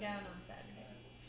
down on Saturday.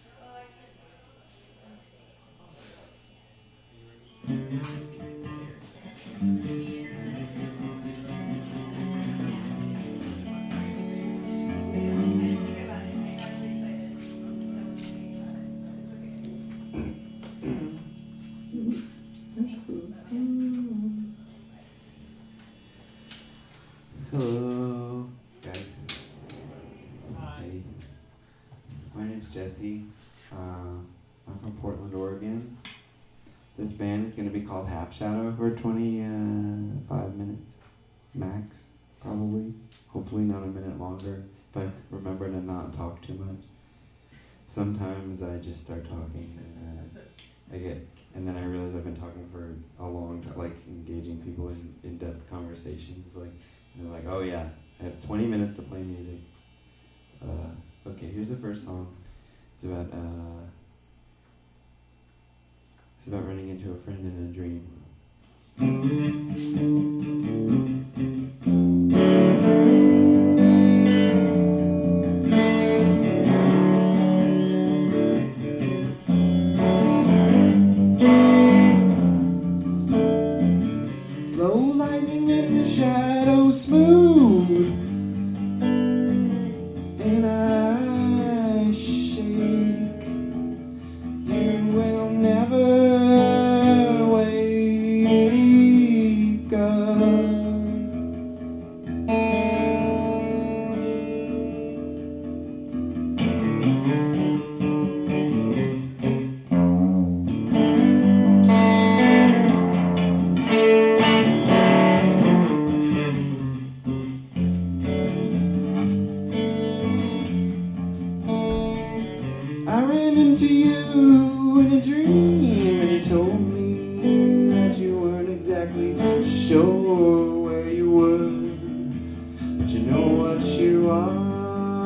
Hello, guys. Hey, my name's Jesse. I'm from Portland, Oregon. This band is going to be called Half Shadow for 25 minutes max, probably. Hopefully not a minute longer if I remember to not talk too much. Sometimes I just start talking and then I realize I've been talking for a long time, like engaging people in in-depth conversations, like. And they're like, oh yeah, I have 20 minutes to play music. Okay, here's the first song. It's about running into a friend in a dream. Slow lightning in the shadows, smooth, and I shake. You will never wake up. I ran into you in a dream, and you told me that you weren't exactly sure where you were, but you know what you are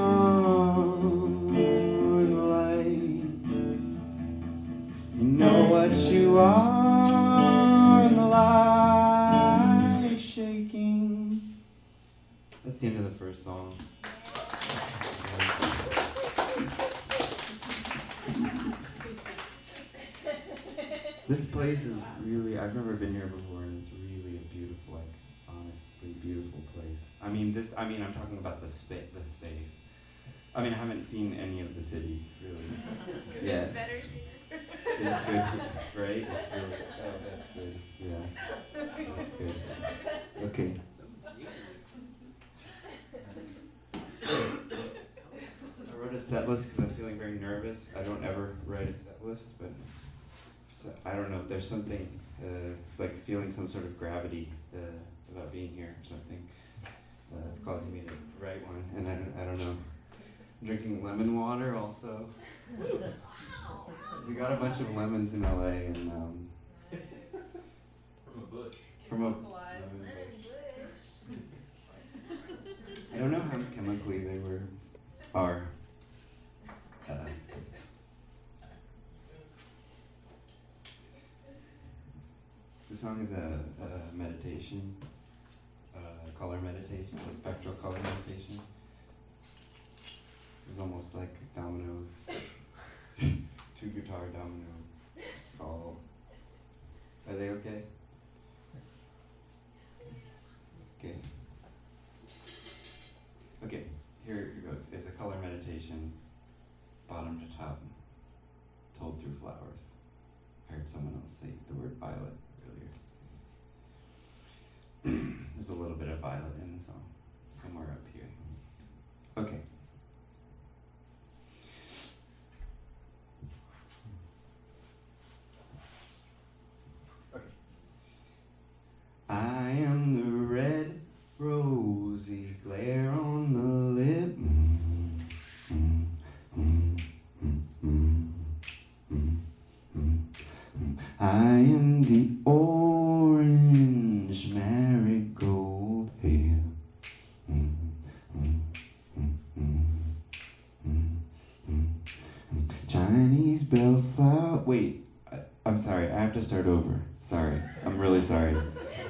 in the light. You know what you are in the light, shaking. That's the end of the first song. This place is really, I've never been here before, and it's really a beautiful, like, honestly beautiful place. I'm talking about the space. I mean, I haven't seen any of the city, really. Yeah. It's better here. It's good, right? It's really, oh, that's good. Yeah. That's good. Okay. I wrote a set list because I'm feeling very nervous. I don't ever write a set list, but I don't know. There's something like feeling some sort of gravity about being here or something. It's causing me to write one, and I don't know. I'm drinking lemon water also. We got a bunch of lemons in LA, and from a lemon bush. I don't know how chemically they are. The song is a meditation, color meditation, a spectral color meditation. It's almost like dominoes, 2 guitar dominoes. Oh, are they okay? Okay. Okay, here it goes. It's a color meditation, bottom to top, told through flowers. I heard someone else say the word violet earlier. There's a little bit of violet in the song, somewhere up here. Okay. I am the red, rosy glare on the lip. I am the orange marigold here. Chinese bellflower. Wait, I'm sorry. I have to start over. Sorry, I'm really sorry.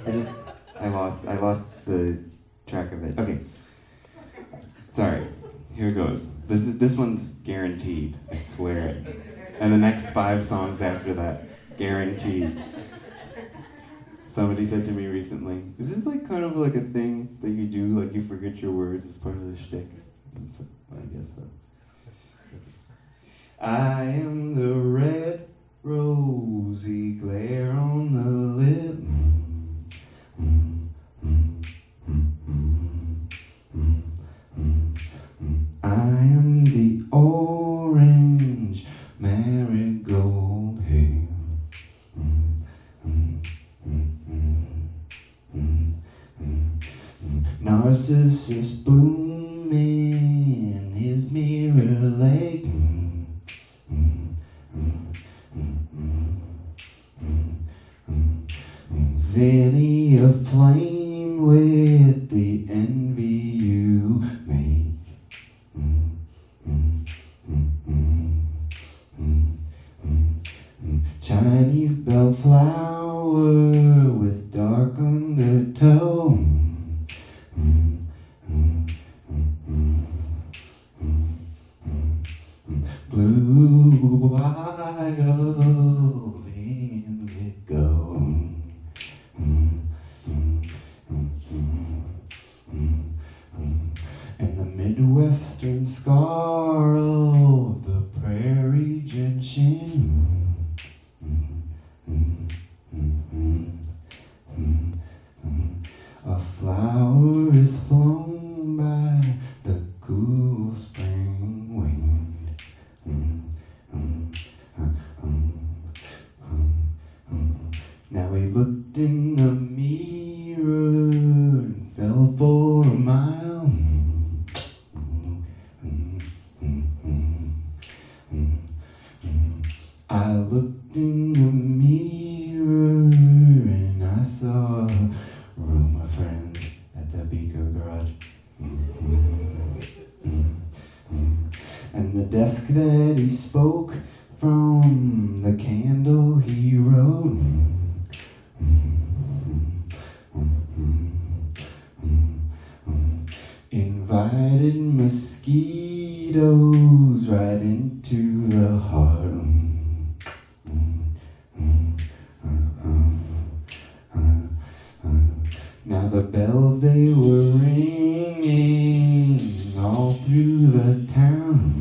I lost the track of it. Okay, sorry. Here goes. This one's guaranteed. I swear it. And the next 5 songs after that, guaranteed. Somebody said to me recently, "Is this like kind of like a thing that you do? Like you forget your words as part of the shtick?" So, I guess so. I am the red rosy glare on the lip. I am the orange marigold hair. Narcissus bloom in his mirror lake. Zinnia flame with the envy you make. Chinese bellflower with dark undertow. Blue wild indigo. And the Midwestern scar of the prairie gentian. A flower is flown by the cool spring wind. Now he looked in the mirror and fell for a mile. I looked in the mirror and I saw a room of friends at the Beaker Garage. And the desk that he spoke from, the candle he wrote. Invited mosquitoes right into the heart. Now the bells they were ringing all through the town.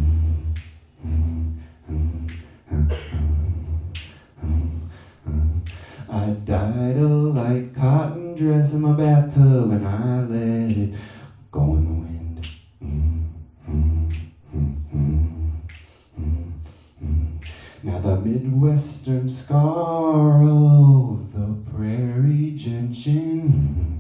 I dyed a light cotton dress in my bathtub and I let it go in the wind. Now the Midwestern scar of the prairie gentian.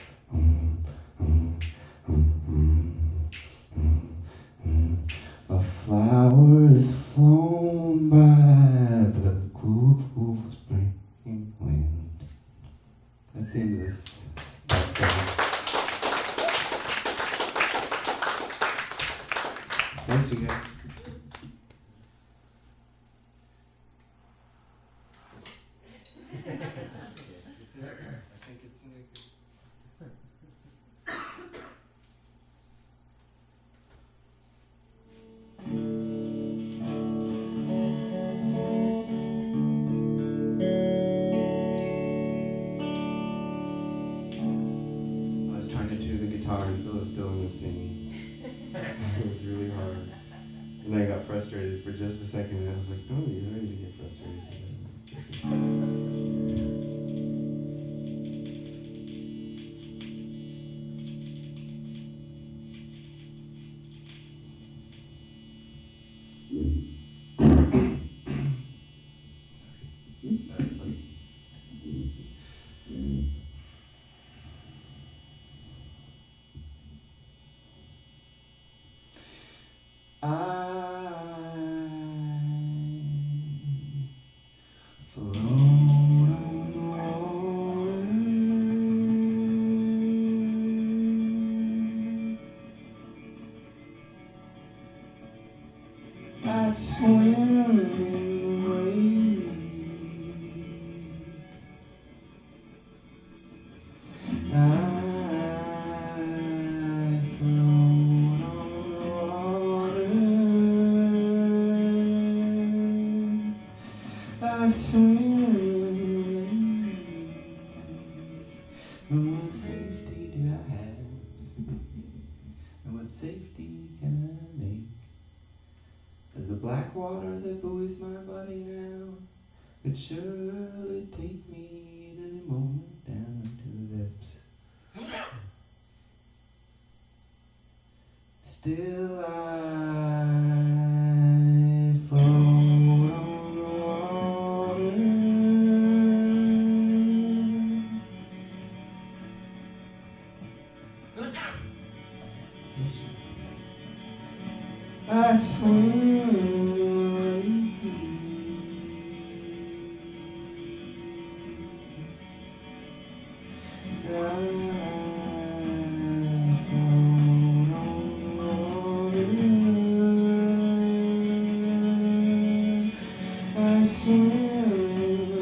A flower is flown by the cool spring wind. That's the end of this. Thanks, you guys. It was really hard. And I got frustrated for just a second and I was like, don't you need to get frustrated. I swim in the lake. I float on the I swim in the lake. And what safety do I have? And what safety can I make? As the black water that buoys my body now could surely take me at any moment down into the depths. Still I float on the water. I swim in the lake. I float on the water. I swim in the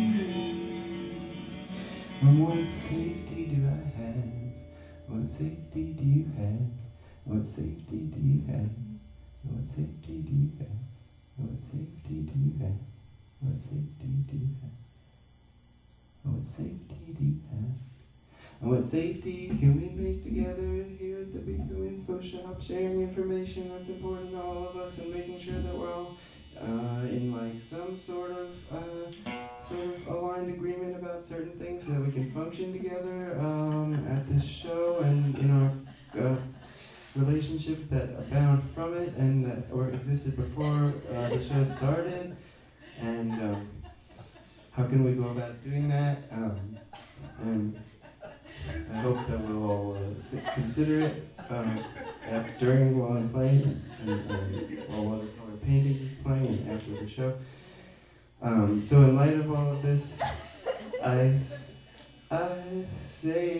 lake. And what safety do I have? What safety do you have? What safety do you have? What safety do you have? What safety do you have? What safety do you have? What safety do you have? And what safety can we make together here at the Biku Info Shop, sharing information that's important to all of us and making sure that we're all in like some sort of aligned agreement about certain things so that we can function together at this show and in our relationships that abound from it and that or existed before the show started, and how can we go about doing that? And I hope that we'll all consider it during while I'm playing, and while Watercolor Paintings is playing, and after the show. So in light of all of this, I say,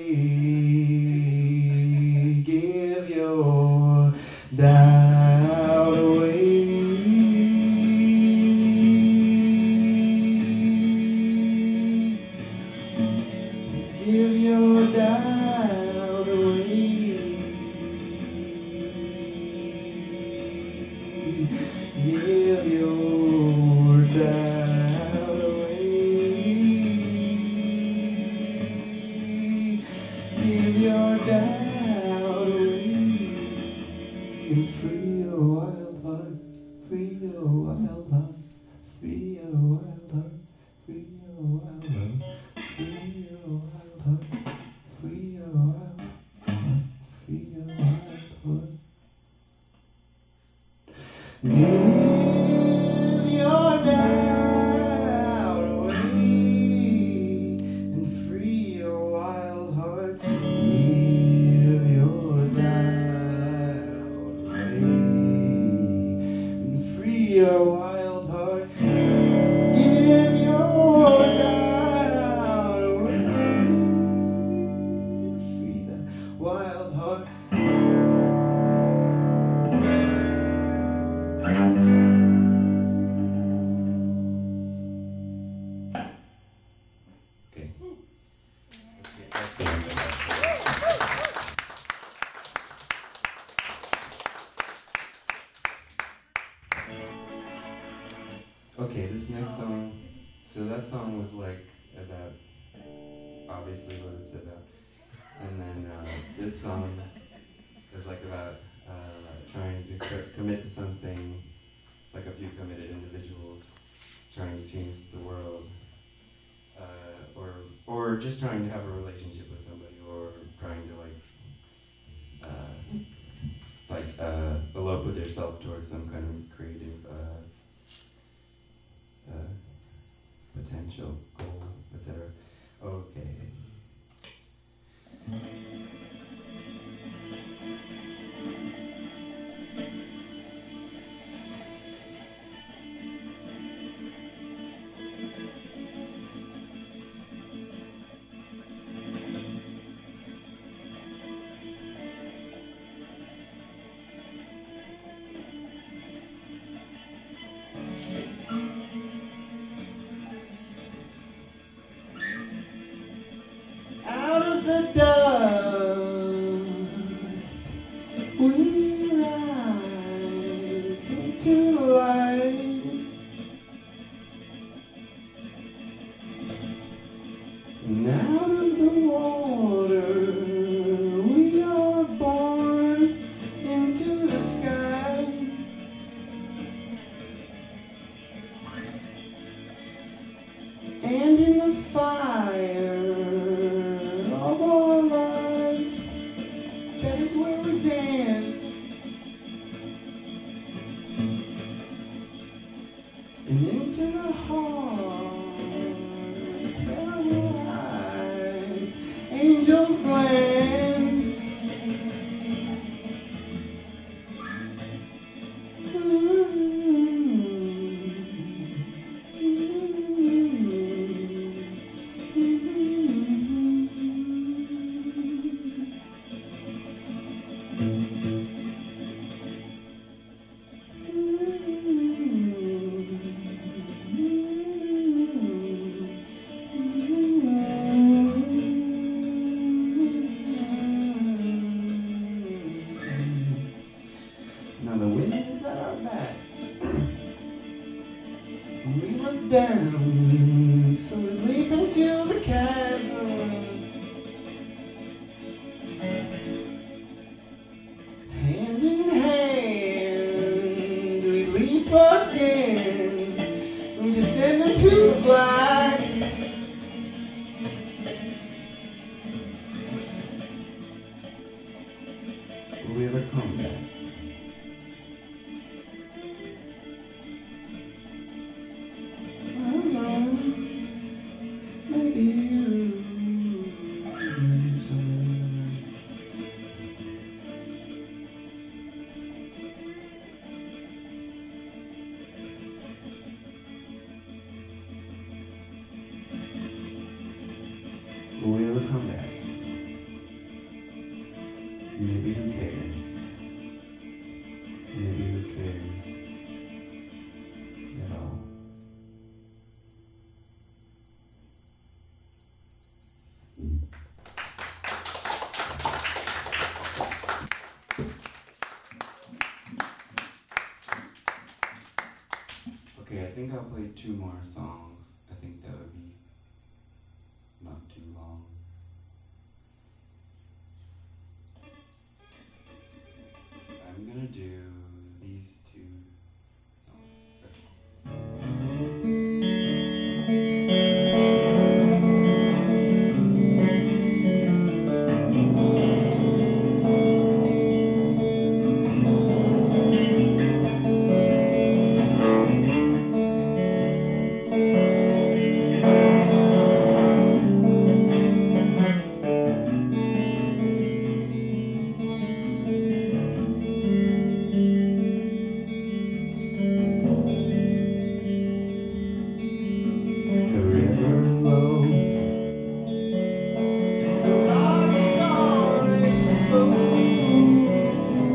give your doubt away. Give your doubt away. Give your doubt away. Give your doubt away. And free your wild heart. Free your wild heart. Free your wild heart. Free your wild heart. Free your wild heart. Free your wild heart. Free your wild heart. Give your doubt away and free your wild heart. Give your doubt away and free your wild heart. Give your doubt away and free that wild heart. Okay. Okay, this next song, so that song was like about, obviously what it's about, and then this song is like about trying to commit to something, like a few committed individuals trying to change the world, or just trying to have a relationship with somebody, or trying to elope with yourself towards some kind of creative potential goal, etc. Okay. Out of the dust we rise into the light. and into the heart with terrible eyes, angels glance. Now the wind is at our backs, and we look down, so we leap into the chasm. Hand in hand, we leap again, we descend into the black. Will we ever come back? Maybe you something. Will we ever come back? Maybe who cares? Maybe who cares at all? Okay, I think I'll play 2 more songs. I think that would be not too long. I'm gonna do these 2 songs. The river's low, the rocks are exposed.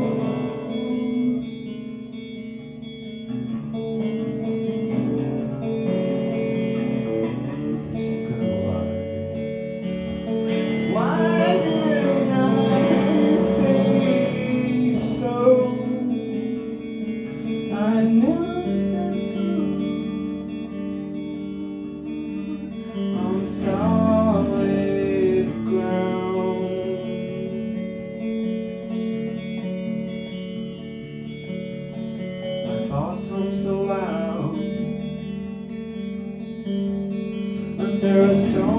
It's such a good life. Why didn't I say so? I never said on solid ground. My thoughts hum so loud under a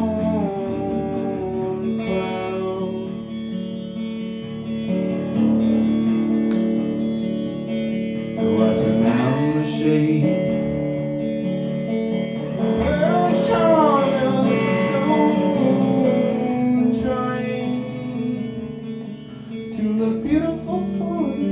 storm cloud. So I surmount the shade, perch on a stone, trying to look beautiful for you.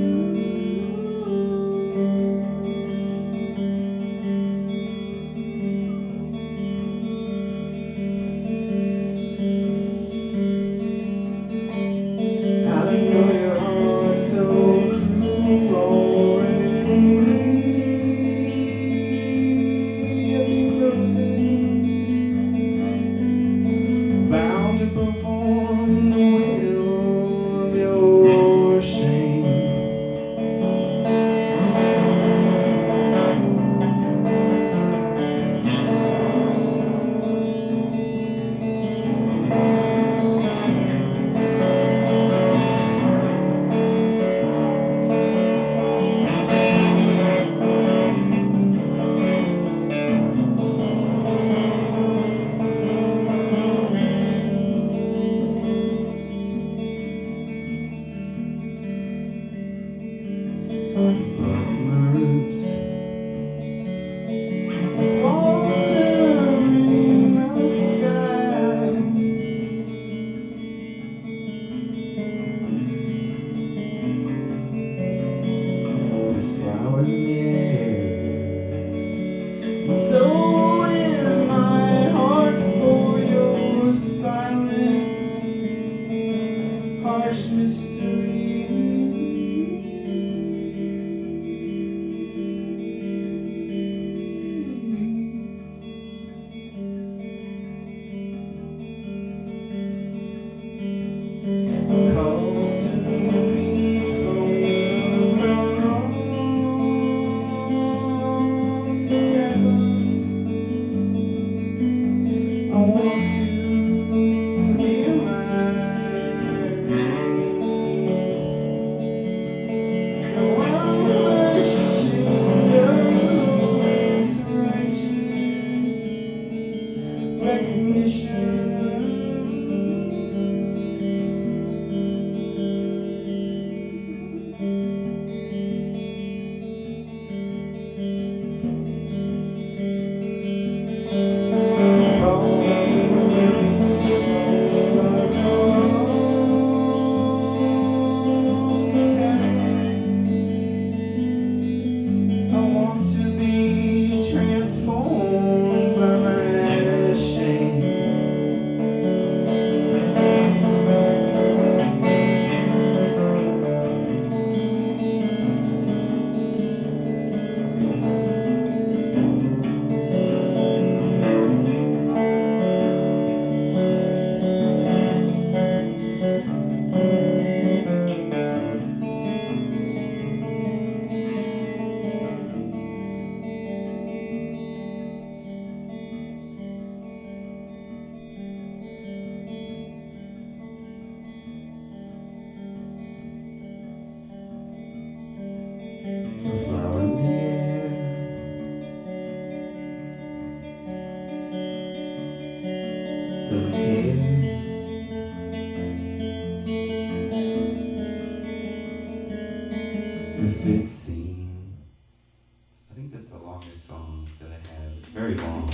that's the longest song that I have. It's very long.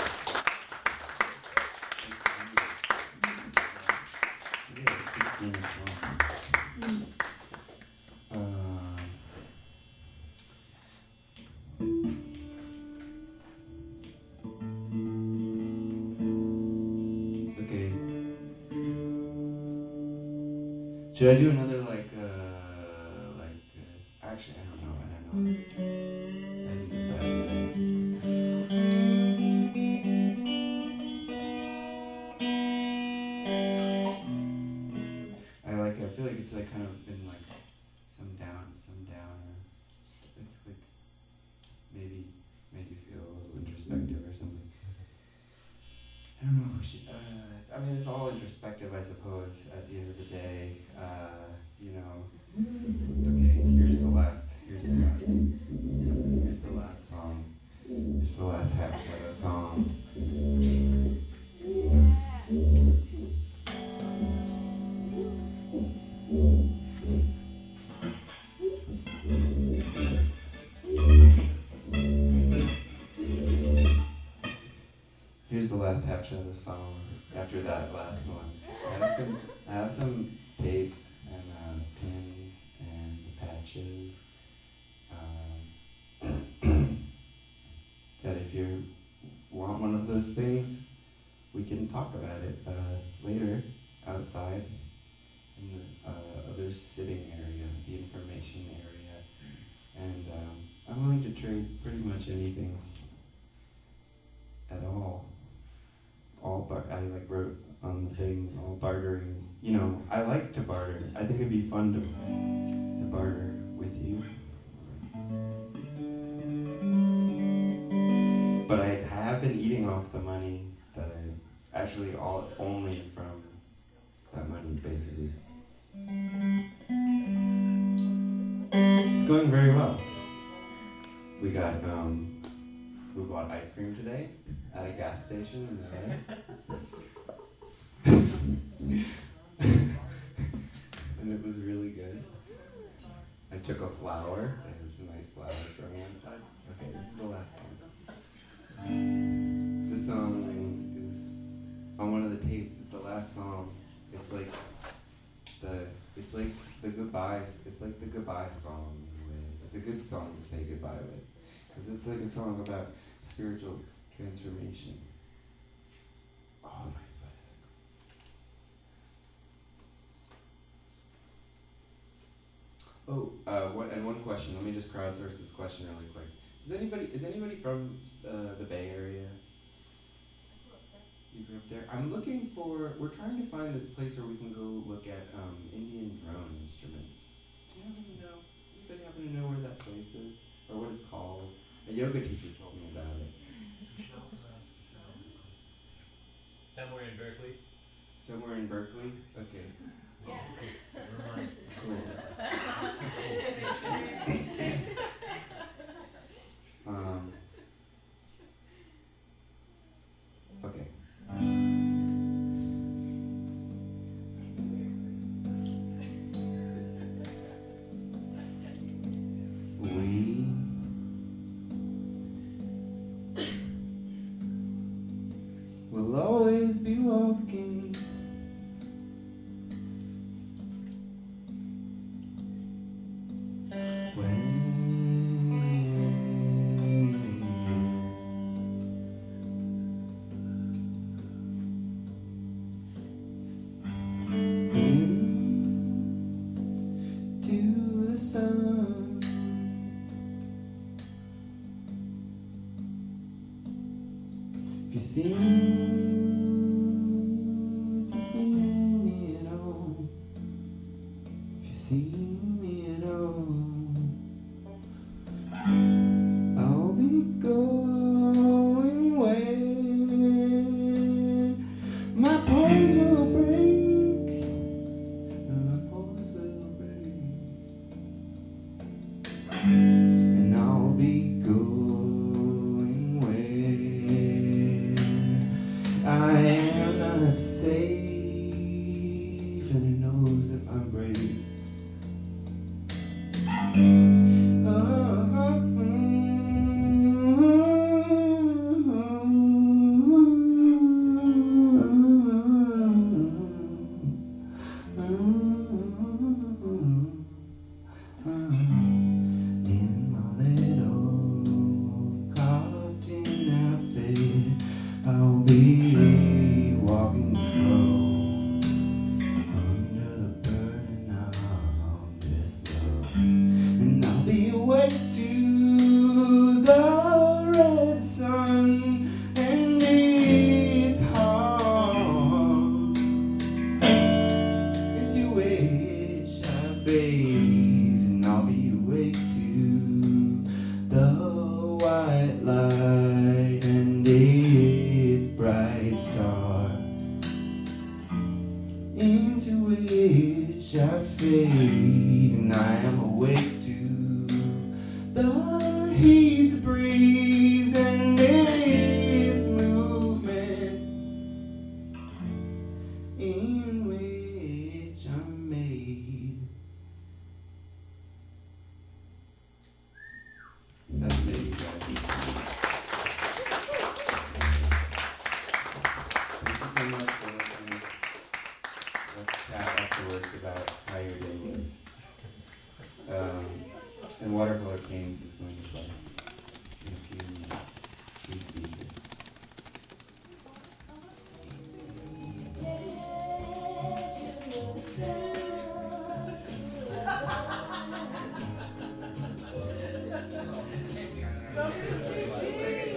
Yeah, it's 16 minutes long. Okay. Should I do another actually, I don't know. I didn't decide. I feel like it's like kind of been like some downer. It's like maybe made you feel a little introspective or something. I don't know if we should. I mean, it's all introspective, I suppose. At the end of the day, you know. Okay, here's the last song. Here's the last half of the song. Here's the last half of the song. After that last one, I have some tapes and pins and patches. That if you want one of those things, we can talk about it later outside in the other sitting area, the information area, and I'm willing to trade pretty much anything at all. I wrote on the thing, all bartering. You know, I like to barter. I think it'd be fun to barter with you. But I have been eating off the money that I actually only from that money, basically. It's going very well. We bought ice cream today at a gas station in LA. And it was really good. I took a flower. I had some nice flowers growing inside. Okay, this is the last song. This song is on one of the tapes. It's the last song. It's like the goodbye. It's like the goodbye song in a way. It's a good song to say goodbye with, because it's like a song about spiritual transformation. Oh, my foot is. One question. Let me just crowdsource this question really quick. Is anybody from the Bay Area? You grew up there? We're trying to find this place where we can go look at Indian drone instruments. Do you happen to know? Does anybody happen to know where that place is? Or what it's called? A yoga teacher told me about it. Somewhere in Berkeley? Somewhere in Berkeley? Okay. Yeah. Cool. Okay. We will always be walking into the sun. If you see me at all, if you see me at all, I'll be going where my pores will break, my pores will break, and I'll be going where I white light and its bright star, into which I fade, and I am awake to the heat's breeze and its movement, in which I'm made. That's it, you guys. Thank you so much for listening. Let's chat afterwards about how your day was. And Watercolor Kings is going to play in a few minutes. Please be here. Don't you see me?